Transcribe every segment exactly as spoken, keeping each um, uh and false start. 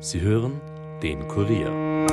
Sie hören den Kurier.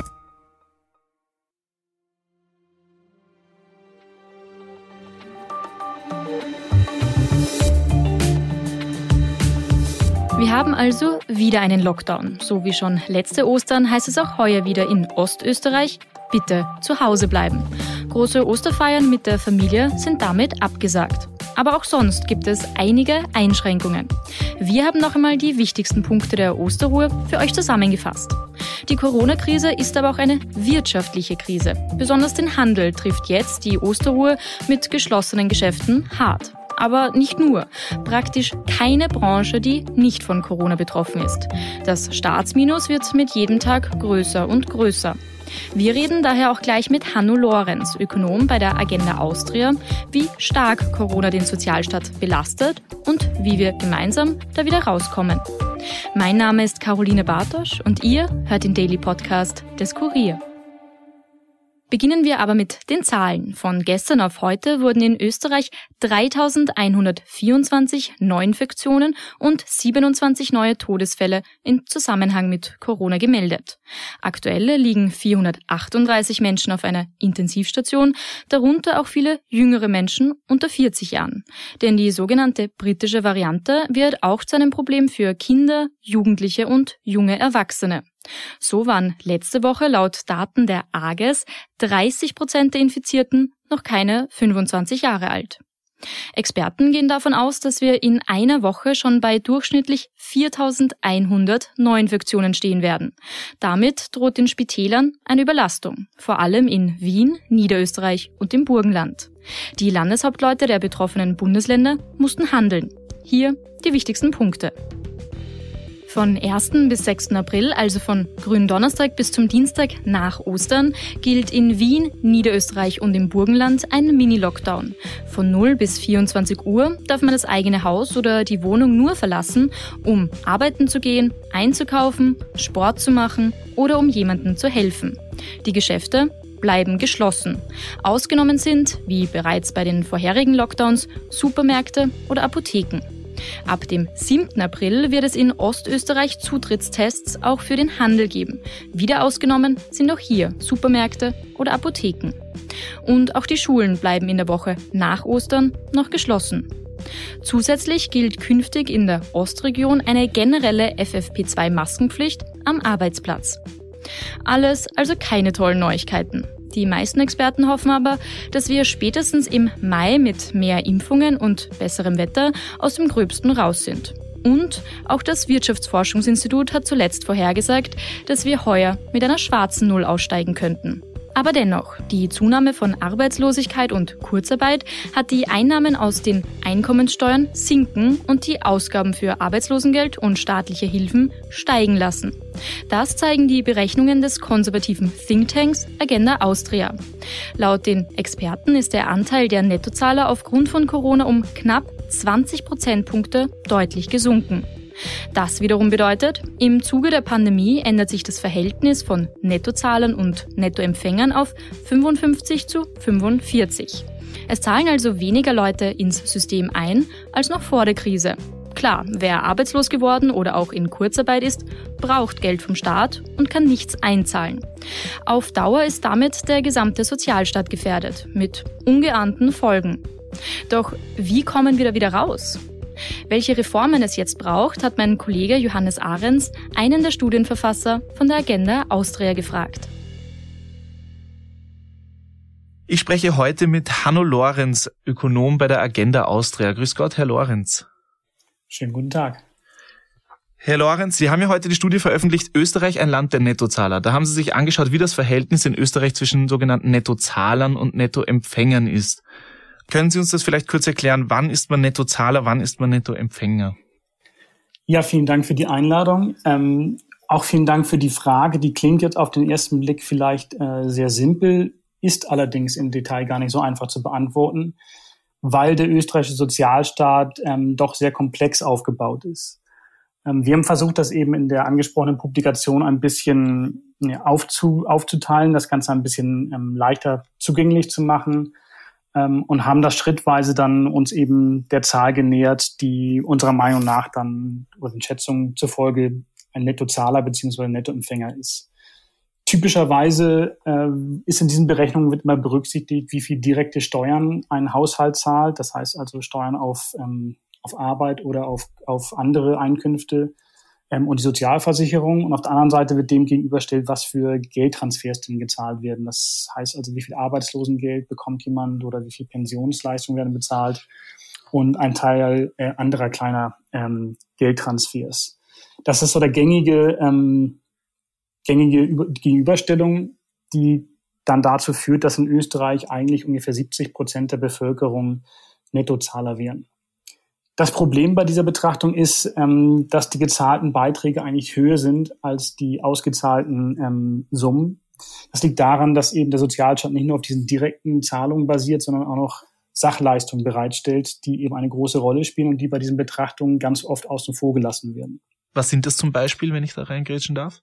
Wir haben also wieder einen Lockdown. So wie schon letzte Ostern heißt es auch heuer wieder in Ostösterreich: bitte zu Hause bleiben. Große Osterfeiern mit der Familie sind damit abgesagt. Aber auch sonst gibt es einige Einschränkungen. Wir haben noch einmal die wichtigsten Punkte der Osterruhe für euch zusammengefasst. Die Corona-Krise ist aber auch eine wirtschaftliche Krise. Besonders den Handel trifft jetzt die Osterruhe mit geschlossenen Geschäften hart. Aber nicht nur. Praktisch keine Branche, die nicht von Corona betroffen ist. Das Staatsminus wird mit jedem Tag größer und größer. Wir reden daher auch gleich mit Hanno Lorenz, Ökonom bei der Agenda Austria, wie stark Corona den Sozialstaat belastet und wie wir gemeinsam da wieder rauskommen. Mein Name ist Caroline Bartosch und ihr hört den Daily Podcast des Kurier. Beginnen wir aber mit den Zahlen. Von gestern auf heute wurden in Österreich dreitausendeinhundertvierundzwanzig Neuinfektionen und siebenundzwanzig neue Todesfälle im Zusammenhang mit Corona gemeldet. Aktuell liegen vierhundertachtunddreißig Menschen auf einer Intensivstation, darunter auch viele jüngere Menschen unter vierzig Jahren. Denn die sogenannte britische Variante wird auch zu einem Problem für Kinder, Jugendliche und junge Erwachsene. So waren letzte Woche laut Daten der A G E S dreißig Prozent der Infizierten noch keine fünfundzwanzig Jahre alt. Experten gehen davon aus, dass wir in einer Woche schon bei durchschnittlich viertausendeinhundert Neuinfektionen stehen werden. Damit droht den Spitälern eine Überlastung, vor allem in Wien, Niederösterreich und im Burgenland. Die Landeshauptleute der betroffenen Bundesländer mussten handeln. Hier die wichtigsten Punkte. Von ersten bis sechsten April, also von Gründonnerstag bis zum Dienstag nach Ostern, gilt in Wien, Niederösterreich und im Burgenland ein Mini-Lockdown. Von null bis vierundzwanzig Uhr darf man das eigene Haus oder die Wohnung nur verlassen, um arbeiten zu gehen, einzukaufen, Sport zu machen oder um jemandem zu helfen. Die Geschäfte bleiben geschlossen. Ausgenommen sind, wie bereits bei den vorherigen Lockdowns, Supermärkte oder Apotheken. Ab dem siebten April wird es in Ostösterreich Zutrittstests auch für den Handel geben. Wieder ausgenommen sind auch hier Supermärkte oder Apotheken. Und auch die Schulen bleiben in der Woche nach Ostern noch geschlossen. Zusätzlich gilt künftig in der Ostregion eine generelle F F P zwei Maskenpflicht am Arbeitsplatz. Alles also keine tollen Neuigkeiten. Die meisten Experten hoffen aber, dass wir spätestens im Mai mit mehr Impfungen und besserem Wetter aus dem Gröbsten raus sind. Und auch das Wirtschaftsforschungsinstitut hat zuletzt vorhergesagt, dass wir heuer mit einer schwarzen Null aussteigen könnten. Aber dennoch, die Zunahme von Arbeitslosigkeit und Kurzarbeit hat die Einnahmen aus den Einkommenssteuern sinken und die Ausgaben für Arbeitslosengeld und staatliche Hilfen steigen lassen. Das zeigen die Berechnungen des konservativen Thinktanks Agenda Austria. Laut den Experten ist der Anteil der Nettozahler aufgrund von Corona um knapp zwanzig Prozentpunkte deutlich gesunken. Das wiederum bedeutet, im Zuge der Pandemie ändert sich das Verhältnis von Nettozahlern und Nettoempfängern auf fünfundfünfzig zu fünfundvierzig. Es zahlen also weniger Leute ins System ein als noch vor der Krise. Klar, wer arbeitslos geworden oder auch in Kurzarbeit ist, braucht Geld vom Staat und kann nichts einzahlen. Auf Dauer ist damit der gesamte Sozialstaat gefährdet, mit ungeahnten Folgen. Doch wie kommen wir da wieder raus? Welche Reformen es jetzt braucht, hat mein Kollege Johannes Ahrens, einen der Studienverfasser von der Agenda Austria, gefragt. Ich spreche heute mit Hanno Lorenz, Ökonom bei der Agenda Austria. Grüß Gott, Herr Lorenz. Schönen guten Tag. Herr Lorenz, Sie haben ja heute die Studie veröffentlicht, Österreich ein Land der Nettozahler. Da haben Sie sich angeschaut, wie das Verhältnis in Österreich zwischen sogenannten Nettozahlern und Nettoempfängern ist. Können Sie uns das vielleicht kurz erklären, wann ist man Nettozahler, wann ist man Nettoempfänger? Ja, vielen Dank für die Einladung. Ähm, auch vielen Dank für die Frage. Die klingt jetzt auf den ersten Blick vielleicht äh, sehr simpel, ist allerdings im Detail gar nicht so einfach zu beantworten, weil der österreichische Sozialstaat ähm, doch sehr komplex aufgebaut ist. Ähm, wir haben versucht, das eben in der angesprochenen Publikation ein bisschen ja, aufzu, aufzuteilen, das Ganze ein bisschen ähm, leichter zugänglich zu machen. Ähm, und haben das schrittweise dann uns eben der Zahl genähert, die unserer Meinung nach dann, oder den Schätzungen zufolge, ein Nettozahler bzw. Nettoempfänger ist. Typischerweise äh, ist in diesen Berechnungen wird immer berücksichtigt, wie viel direkte Steuern ein Haushalt zahlt. Das heißt also Steuern auf, ähm, auf Arbeit oder auf, auf andere Einkünfte ähm, und die Sozialversicherung. Und auf der anderen Seite wird dem gegenübergestellt, was für Geldtransfers denn gezahlt werden. Das heißt also, wie viel Arbeitslosengeld bekommt jemand oder wie viel Pensionsleistungen werden bezahlt und ein Teil äh, anderer kleiner ähm, Geldtransfers. Das ist so der gängige, ähm, gängige Gegenüberstellung, die dann dazu führt, dass in Österreich eigentlich ungefähr siebzig Prozent der Bevölkerung Nettozahler wären. Das Problem bei dieser Betrachtung ist, ähm, dass die gezahlten Beiträge eigentlich höher sind als die ausgezahlten ähm, Summen. Das liegt daran, dass eben der Sozialstaat nicht nur auf diesen direkten Zahlungen basiert, sondern auch noch Sachleistungen bereitstellt, die eben eine große Rolle spielen und die bei diesen Betrachtungen ganz oft außen vor gelassen werden. Was sind das zum Beispiel, wenn ich da reingrätschen darf?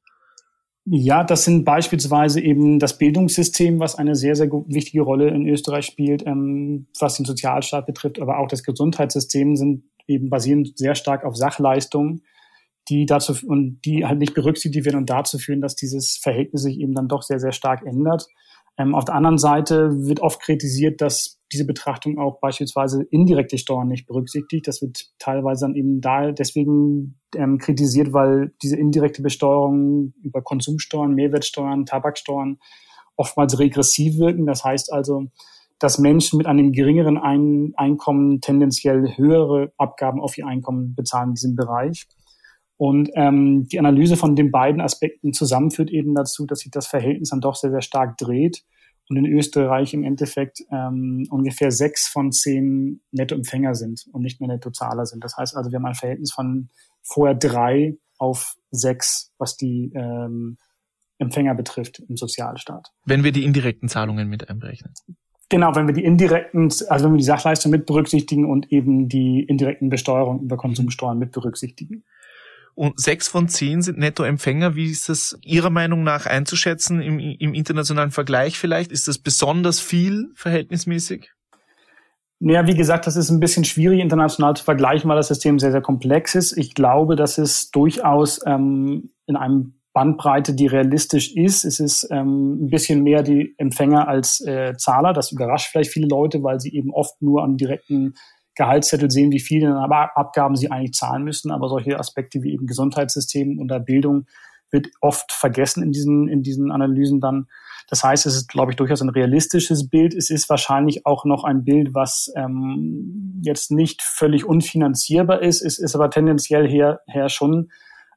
Ja, das sind beispielsweise eben das Bildungssystem, was eine sehr, sehr wichtige Rolle in Österreich spielt, ähm, was den Sozialstaat betrifft, aber auch das Gesundheitssystem sind eben basieren sehr stark auf Sachleistungen, die dazu und die halt nicht berücksichtigt werden und dazu führen, dass dieses Verhältnis sich eben dann doch sehr, sehr stark ändert. Ähm, auf der anderen Seite wird oft kritisiert, dass diese Betrachtung auch beispielsweise indirekte Steuern nicht berücksichtigt. Das wird teilweise dann eben da deswegen ähm, kritisiert, weil diese indirekte Besteuerung über Konsumsteuern, Mehrwertsteuern, Tabaksteuern oftmals regressiv wirken. Das heißt also, dass Menschen mit einem geringeren Ein- Einkommen tendenziell höhere Abgaben auf ihr Einkommen bezahlen in diesem Bereich. Und ähm, die Analyse von den beiden Aspekten zusammen führt eben dazu, dass sich das Verhältnis dann doch sehr, sehr stark dreht und in Österreich im Endeffekt ähm, ungefähr sechs von zehn Nettoempfänger sind und nicht mehr Nettozahler sind. Das heißt also, wir haben ein Verhältnis von vorher drei auf sechs, was die ähm, Empfänger betrifft im Sozialstaat. Wenn wir die indirekten Zahlungen mit einberechnen. Genau, wenn wir die indirekten, also wenn wir die Sachleistung mit berücksichtigen und eben die indirekten Besteuerungen über Konsumsteuern mit berücksichtigen. Und sechs von zehn sind Nettoempfänger. Wie ist das Ihrer Meinung nach einzuschätzen im, im internationalen Vergleich vielleicht? Ist das besonders viel verhältnismäßig? Naja, wie gesagt, das ist ein bisschen schwierig international zu vergleichen, weil das System sehr, sehr komplex ist. Ich glaube, dass es durchaus ähm, in einem Bandbreite, die realistisch ist. Es ist ähm, ein bisschen mehr die Empfänger als äh, Zahler. Das überrascht vielleicht viele Leute, weil sie eben oft nur am direkten Gehaltszettel sehen, wie viele Abgaben sie eigentlich zahlen müssen. Aber solche Aspekte wie eben Gesundheitssystem oder Bildung wird oft vergessen in diesen, in diesen Analysen dann. Das heißt, es ist, glaube ich, durchaus ein realistisches Bild. Es ist wahrscheinlich auch noch ein Bild, was ähm, jetzt nicht völlig unfinanzierbar ist. Es ist aber tendenziell her, her schon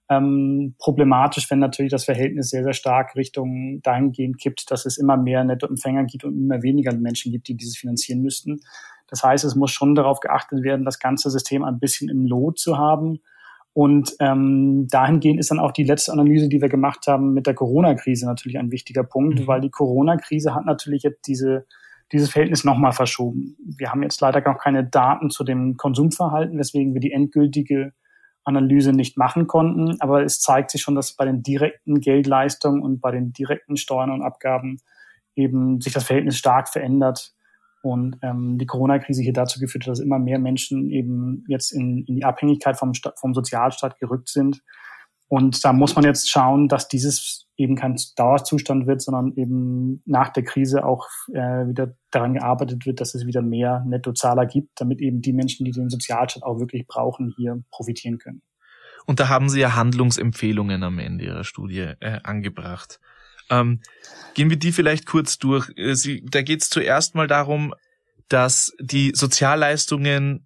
ähm, problematisch, wenn natürlich das Verhältnis sehr, sehr stark Richtung dahingehend kippt, dass es immer mehr Nettoempfänger gibt und immer weniger Menschen gibt, die dieses finanzieren müssten. Das heißt, es muss schon darauf geachtet werden, das ganze System ein bisschen im Lot zu haben. Und ähm, dahingehend ist dann auch die letzte Analyse, die wir gemacht haben mit der Corona-Krise natürlich ein wichtiger Punkt, mhm. weil die Corona-Krise hat natürlich jetzt diese dieses Verhältnis nochmal verschoben. Wir haben jetzt leider noch keine Daten zu dem Konsumverhalten, weswegen wir die endgültige Analyse nicht machen konnten. Aber es zeigt sich schon, dass bei den direkten Geldleistungen und bei den direkten Steuern und Abgaben eben sich das Verhältnis stark verändert. Und ähm, die Corona-Krise hier dazu geführt hat, dass immer mehr Menschen eben jetzt in, in die Abhängigkeit vom, Sta- vom Sozialstaat gerückt sind. Und da muss man jetzt schauen, dass dieses eben kein Dauerzustand wird, sondern eben nach der Krise auch äh, wieder daran gearbeitet wird, dass es wieder mehr Nettozahler gibt, damit eben die Menschen, die den Sozialstaat auch wirklich brauchen, hier profitieren können. Und da haben Sie ja Handlungsempfehlungen am Ende Ihrer Studie äh, angebracht. Ähm, gehen wir die vielleicht kurz durch. Sie, da geht es zuerst mal darum, dass die Sozialleistungen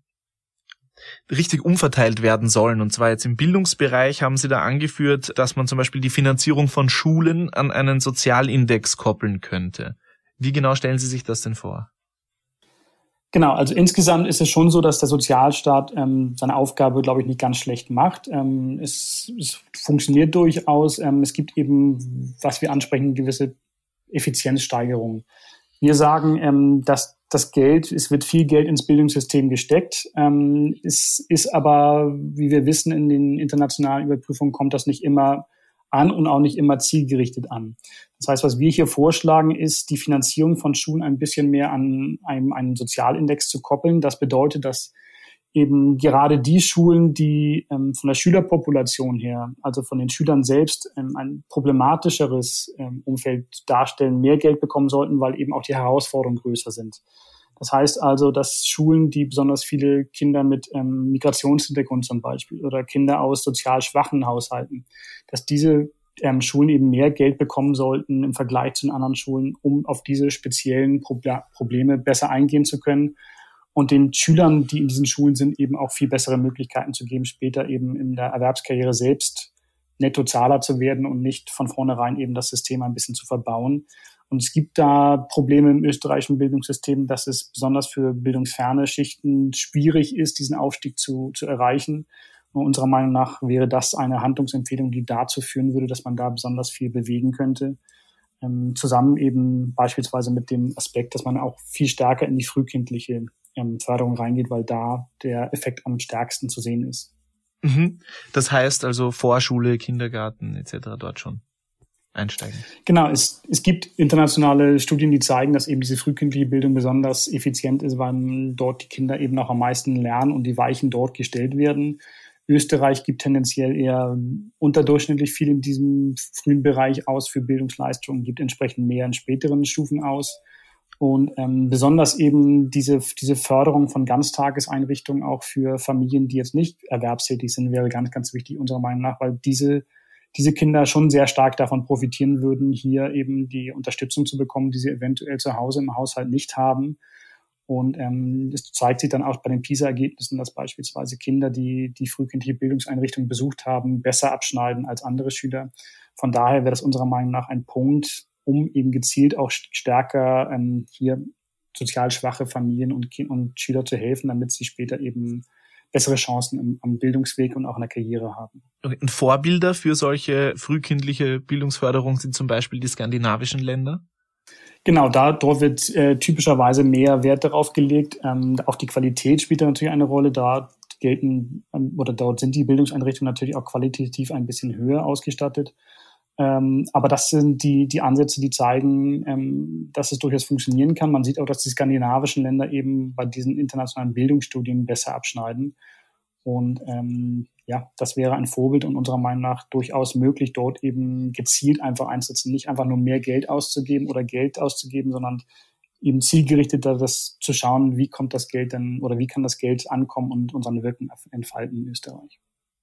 richtig umverteilt werden sollen. Und zwar jetzt im Bildungsbereich haben Sie da angeführt, dass man zum Beispiel die Finanzierung von Schulen an einen Sozialindex koppeln könnte. Wie genau stellen Sie sich das denn vor? Genau, also insgesamt ist es schon so, dass der Sozialstaat ähm, seine Aufgabe, glaube ich, nicht ganz schlecht macht. Ähm, es, es funktioniert durchaus. Ähm, es gibt eben, was wir ansprechen, gewisse Effizienzsteigerungen. Wir sagen, ähm, dass das Geld, es wird viel Geld ins Bildungssystem gesteckt. Ähm, es ist aber, wie wir wissen, in den internationalen Überprüfungen kommt das nicht immer an und auch nicht immer zielgerichtet an. Das heißt, was wir hier vorschlagen, ist, die Finanzierung von Schulen ein bisschen mehr an einem, einen Sozialindex zu koppeln. Das bedeutet, dass eben gerade die Schulen, die ähm, von der Schülerpopulation her, also von den Schülern selbst, ähm, ein problematischeres ähm, Umfeld darstellen, mehr Geld bekommen sollten, weil eben auch die Herausforderungen größer sind. Das heißt also, dass Schulen, die besonders viele Kinder mit ähm, Migrationshintergrund zum Beispiel oder Kinder aus sozial schwachen Haushalten, dass diese ähm, Schulen eben mehr Geld bekommen sollten im Vergleich zu den anderen Schulen, um auf diese speziellen Proble- Probleme besser eingehen zu können und den Schülern, die in diesen Schulen sind, eben auch viel bessere Möglichkeiten zu geben, später eben in der Erwerbskarriere selbst Nettozahler zu werden und nicht von vornherein eben das System ein bisschen zu verbauen. Und es gibt da Probleme im österreichischen Bildungssystem, dass es besonders für bildungsferne Schichten schwierig ist, diesen Aufstieg zu, zu erreichen. Und unserer Meinung nach wäre das eine Handlungsempfehlung, die dazu führen würde, dass man da besonders viel bewegen könnte. Ähm, zusammen eben beispielsweise mit dem Aspekt, dass man auch viel stärker in die frühkindliche ähm, Förderung reingeht, weil da der Effekt am stärksten zu sehen ist. Mhm. Das heißt also Vorschule, Kindergarten et cetera dort schon einsteigen. Genau, es, es gibt internationale Studien, die zeigen, dass eben diese frühkindliche Bildung besonders effizient ist, weil dort die Kinder eben auch am meisten lernen und die Weichen dort gestellt werden. Österreich gibt tendenziell eher unterdurchschnittlich viel in diesem frühen Bereich aus für Bildungsleistungen, gibt entsprechend mehr in späteren Stufen aus. Und ähm, besonders eben diese, diese Förderung von Ganztageseinrichtungen auch für Familien, die jetzt nicht erwerbstätig sind, wäre ganz, ganz wichtig unserer Meinung nach, weil diese diese Kinder schon sehr stark davon profitieren würden, hier eben die Unterstützung zu bekommen, die sie eventuell zu Hause im Haushalt nicht haben. Und ähm, das zeigt sich dann auch bei den PISA-Ergebnissen, dass beispielsweise Kinder, die die frühkindliche Bildungseinrichtung besucht haben, besser abschneiden als andere Schüler. Von daher wäre das unserer Meinung nach ein Punkt, um eben gezielt auch stärker ähm, hier sozial schwache Familien und, Kind- und Schüler zu helfen, damit sie später eben bessere Chancen im, am Bildungsweg und auch in der Karriere haben. Und Vorbilder für solche frühkindliche Bildungsförderung sind zum Beispiel die skandinavischen Länder? Genau, da dort wird äh, typischerweise mehr Wert darauf gelegt. Ähm, auch die Qualität spielt da natürlich eine Rolle. Da gelten ähm, oder dort sind die Bildungseinrichtungen natürlich auch qualitativ ein bisschen höher ausgestattet. Ähm, aber das sind die die Ansätze, die zeigen, ähm, dass es durchaus funktionieren kann. Man sieht auch, dass die skandinavischen Länder eben bei diesen internationalen Bildungsstudien besser abschneiden. Und ähm, ja, das wäre ein Vorbild und unserer Meinung nach durchaus möglich, dort eben gezielt einfach einzusetzen, nicht einfach nur mehr Geld auszugeben oder Geld auszugeben, sondern eben zielgerichteter das zu schauen, wie kommt das Geld denn oder wie kann das Geld ankommen und unseren Wirken entfalten in Österreich.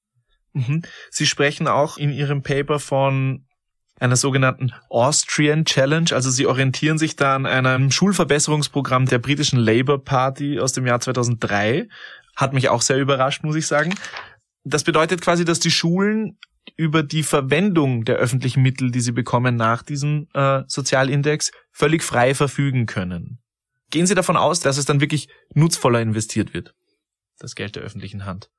Mhm. Sie sprechen auch in Ihrem Paper von einer sogenannten Austrian Challenge. Also Sie orientieren sich da an einem Schulverbesserungsprogramm der britischen Labour Party aus dem Jahr zweitausenddrei. Hat mich auch sehr überrascht, muss ich sagen. Das bedeutet quasi, dass die Schulen über die Verwendung der öffentlichen Mittel, die sie bekommen nach diesem äh, Sozialindex, völlig frei verfügen können. Gehen Sie davon aus, dass es dann wirklich nutzvoller investiert wird, das Geld der öffentlichen Hand?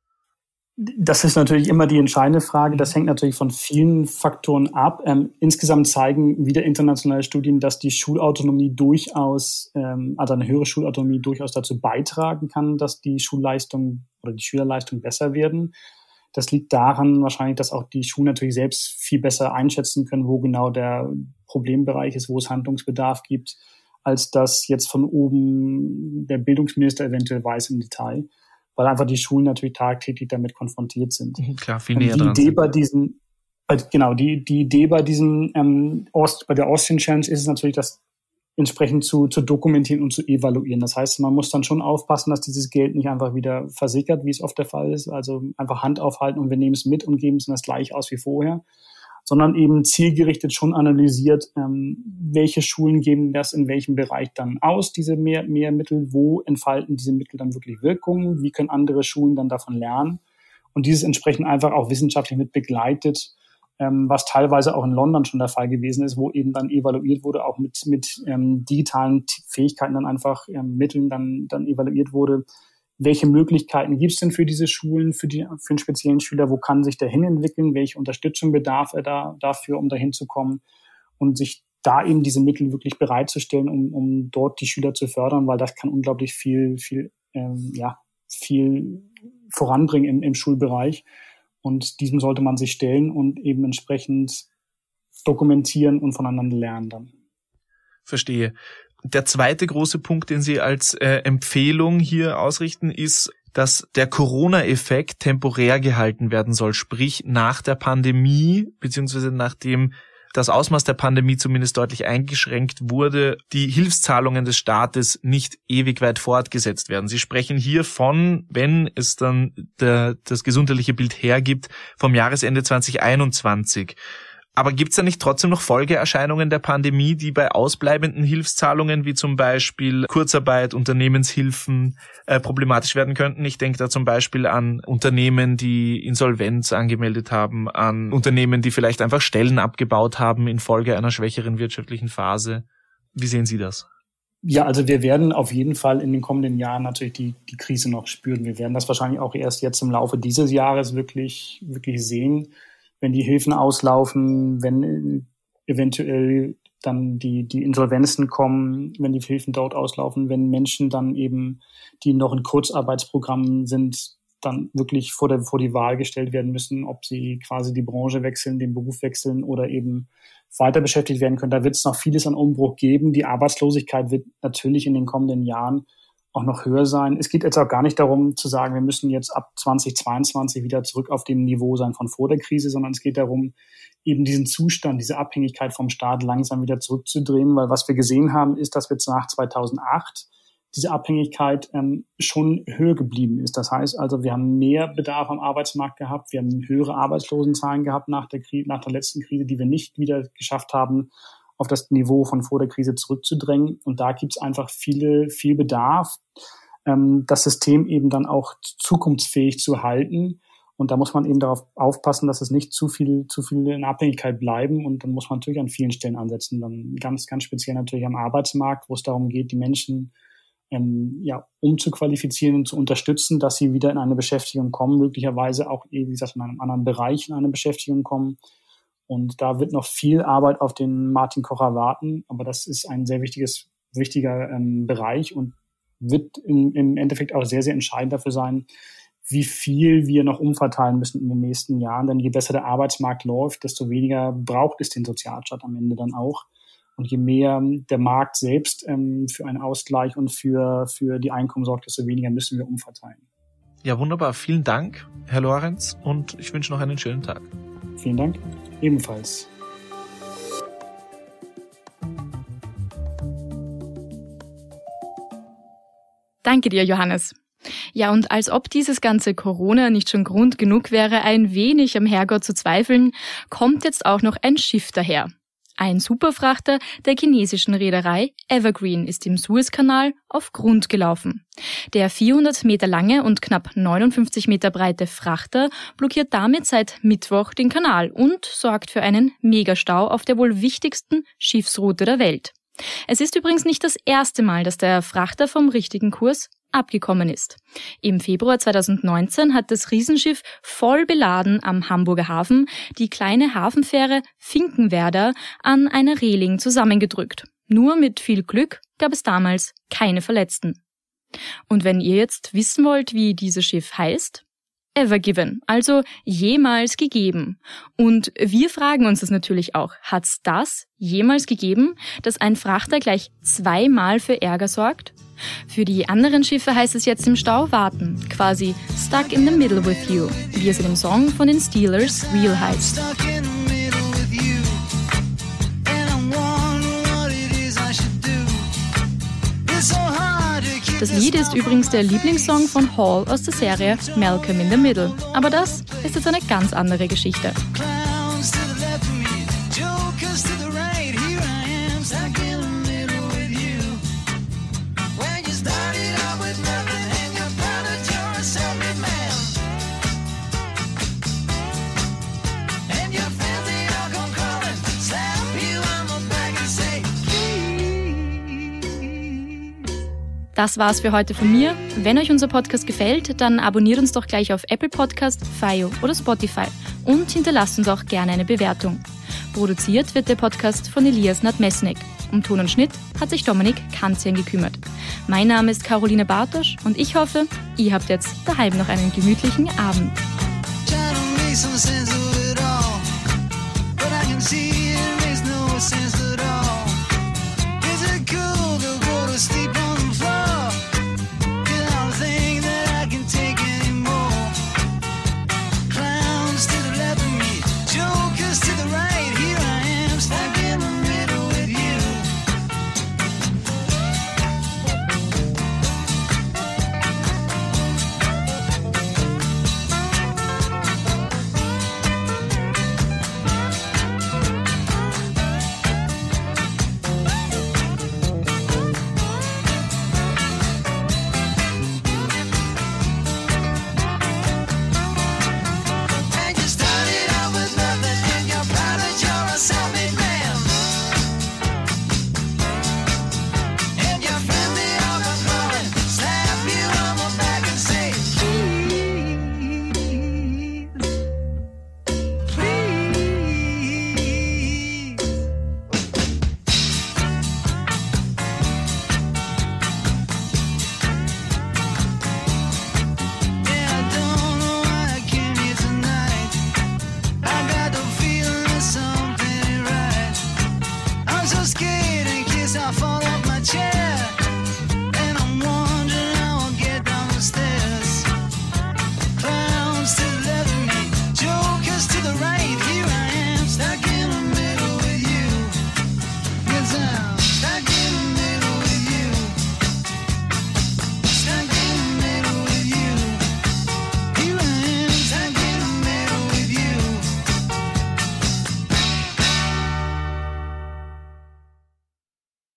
Das ist natürlich immer die entscheidende Frage. Das hängt natürlich von vielen Faktoren ab. Ähm, insgesamt zeigen wieder internationale Studien, dass die Schulautonomie durchaus, ähm, also eine höhere Schulautonomie durchaus dazu beitragen kann, dass die Schulleistung oder die Schülerleistung besser werden. Das liegt daran wahrscheinlich, dass auch die Schulen natürlich selbst viel besser einschätzen können, wo genau der Problembereich ist, wo es Handlungsbedarf gibt, als das jetzt von oben der Bildungsminister eventuell weiß im Detail. Weil einfach die Schulen natürlich tagtäglich damit konfrontiert sind. Klar, viel näher die dran Idee sind. bei diesen, genau, die, die Idee bei diesen, ähm, Ost, bei der Austrian Challenge ist es natürlich, das entsprechend zu, zu dokumentieren und zu evaluieren. Das heißt, man muss dann schon aufpassen, dass dieses Geld nicht einfach wieder versickert, wie es oft der Fall ist. Also einfach Hand aufhalten und wir nehmen es mit und geben es dann das gleich aus wie vorher. Sondern eben zielgerichtet schon analysiert, ähm, welche Schulen geben das in welchem Bereich dann aus, diese mehr, mehr Mittel, wo entfalten diese Mittel dann wirklich Wirkungen, wie können andere Schulen dann davon lernen und dieses entsprechend einfach auch wissenschaftlich mit begleitet, ähm, was teilweise auch in London schon der Fall gewesen ist, wo eben dann evaluiert wurde, auch mit, mit ähm, digitalen Fähigkeiten dann einfach ähm, Mitteln dann, dann evaluiert wurde, welche Möglichkeiten gibt es denn für diese Schulen, für, die, für den speziellen Schüler? Wo kann sich der hin entwickeln? Welche Unterstützung bedarf er da dafür, um dahin zu kommen? Und sich da eben diese Mittel wirklich bereitzustellen, um, um dort die Schüler zu fördern, weil das kann unglaublich viel, viel, ähm, ja, viel voranbringen im, im Schulbereich. Und diesem sollte man sich stellen und eben entsprechend dokumentieren und voneinander lernen dann. Verstehe. Der zweite große Punkt, den Sie als äh, Empfehlung hier ausrichten, ist dass der Corona-Effekt temporär gehalten werden soll, sprich nach der Pandemie, beziehungsweise nachdem das Ausmaß der Pandemie zumindest deutlich eingeschränkt wurde, die Hilfszahlungen des Staates nicht ewig weit fortgesetzt werden. Sie sprechen hier von, wenn es dann der, das gesundheitliche Bild hergibt, vom Jahresende zwanzig einundzwanzig. Aber gibt es da nicht trotzdem noch Folgeerscheinungen der Pandemie, die bei ausbleibenden Hilfszahlungen wie zum Beispiel Kurzarbeit, Unternehmenshilfen äh, problematisch werden könnten? Ich denke da zum Beispiel an Unternehmen, die Insolvenz angemeldet haben, an Unternehmen, die vielleicht einfach Stellen abgebaut haben infolge einer schwächeren wirtschaftlichen Phase. Wie sehen Sie das? Ja, also wir werden auf jeden Fall in den kommenden Jahren natürlich die, die Krise noch spüren. Wir werden das wahrscheinlich auch erst jetzt im Laufe dieses Jahres wirklich, wirklich sehen, wenn die Hilfen auslaufen, wenn eventuell dann die, die Insolvenzen kommen, wenn die Hilfen dort auslaufen, wenn Menschen dann eben, die noch in Kurzarbeitsprogrammen sind, dann wirklich vor der, vor die Wahl gestellt werden müssen, ob sie quasi die Branche wechseln, den Beruf wechseln oder eben weiter beschäftigt werden können. Da wird es noch vieles an Umbruch geben. Die Arbeitslosigkeit wird natürlich in den kommenden Jahren auch noch höher sein. Es geht jetzt auch gar nicht darum zu sagen, wir müssen jetzt ab zwanzig zweiundzwanzig wieder zurück auf dem Niveau sein von vor der Krise, sondern es geht darum, eben diesen Zustand, diese Abhängigkeit vom Staat langsam wieder zurückzudrehen, weil was wir gesehen haben, ist, dass jetzt nach zweitausendacht diese Abhängigkeit ähm, schon höher geblieben ist. Das heißt also, wir haben mehr Bedarf am Arbeitsmarkt gehabt, wir haben höhere Arbeitslosenzahlen gehabt nach der Krise, nach der letzten Krise, die wir nicht wieder geschafft haben, auf das Niveau von vor der Krise zurückzudrängen. Und da gibt es einfach viele, viel Bedarf, ähm, das System eben dann auch zukunftsfähig zu halten. Und da muss man eben darauf aufpassen, dass es nicht zu viel, zu viel in Abhängigkeit bleiben. Und dann muss man natürlich an vielen Stellen ansetzen. Dann ganz, ganz speziell natürlich am Arbeitsmarkt, wo es darum geht, die Menschen ähm, ja umzuqualifizieren und zu unterstützen, dass sie wieder in eine Beschäftigung kommen, möglicherweise auch, wie gesagt, in einem anderen Bereich in eine Beschäftigung kommen. Und da wird noch viel Arbeit auf den Martin Kocher warten. Aber das ist ein sehr wichtiges, wichtiger ähm, Bereich und wird im, im Endeffekt auch sehr, sehr entscheidend dafür sein, wie viel wir noch umverteilen müssen in den nächsten Jahren. Denn je besser der Arbeitsmarkt läuft, desto weniger braucht es den Sozialstaat am Ende dann auch. Und je mehr der Markt selbst ähm, für einen Ausgleich und für, für die Einkommen sorgt, desto weniger müssen wir umverteilen. Ja, wunderbar. Vielen Dank, Herr Lorenz. Und ich wünsche noch einen schönen Tag. Vielen Dank. Ebenfalls. Danke dir, Johannes. Ja, und als ob dieses ganze Corona nicht schon Grund genug wäre, ein wenig am Herrgott zu zweifeln, kommt jetzt auch noch ein Schiff daher. Ein Superfrachter der chinesischen Reederei Evergreen ist im Suezkanal auf Grund gelaufen. Der vierhundert Meter lange und knapp neunundfünfzig Meter breite Frachter blockiert damit seit Mittwoch den Kanal und sorgt für einen Megastau auf der wohl wichtigsten Schiffsroute der Welt. Es ist übrigens nicht das erste Mal, dass der Frachter vom richtigen Kurs abgekommen ist. Im Februar zweitausendneunzehn hat das Riesenschiff voll beladen am Hamburger Hafen die kleine Hafenfähre Finkenwerder an einer Reling zusammengedrückt. Nur mit viel Glück gab es damals keine Verletzten. Und wenn ihr jetzt wissen wollt, wie dieses Schiff heißt, Ever Given, also jemals gegeben. Und wir fragen uns das natürlich auch, hat's das jemals gegeben, dass ein Frachter gleich zweimal für Ärger sorgt? Für die anderen Schiffe heißt es jetzt im Stau warten, quasi stuck in the middle with you, wie es in dem Song von den Steelers Real heißt. Das Lied ist übrigens der Lieblingssong von Hall aus der Serie Malcolm in the Middle. Aber das ist jetzt eine ganz andere Geschichte. Das war's für heute von mir. Wenn euch unser Podcast gefällt, dann abonniert uns doch gleich auf Apple Podcast, Fio oder Spotify und hinterlasst uns auch gerne eine Bewertung. Produziert wird der Podcast von Elias Nadmesnik. Um Ton und Schnitt hat sich Dominik Kanzian gekümmert. Mein Name ist Caroline Bartosch und ich hoffe, ihr habt jetzt daheim noch einen gemütlichen Abend.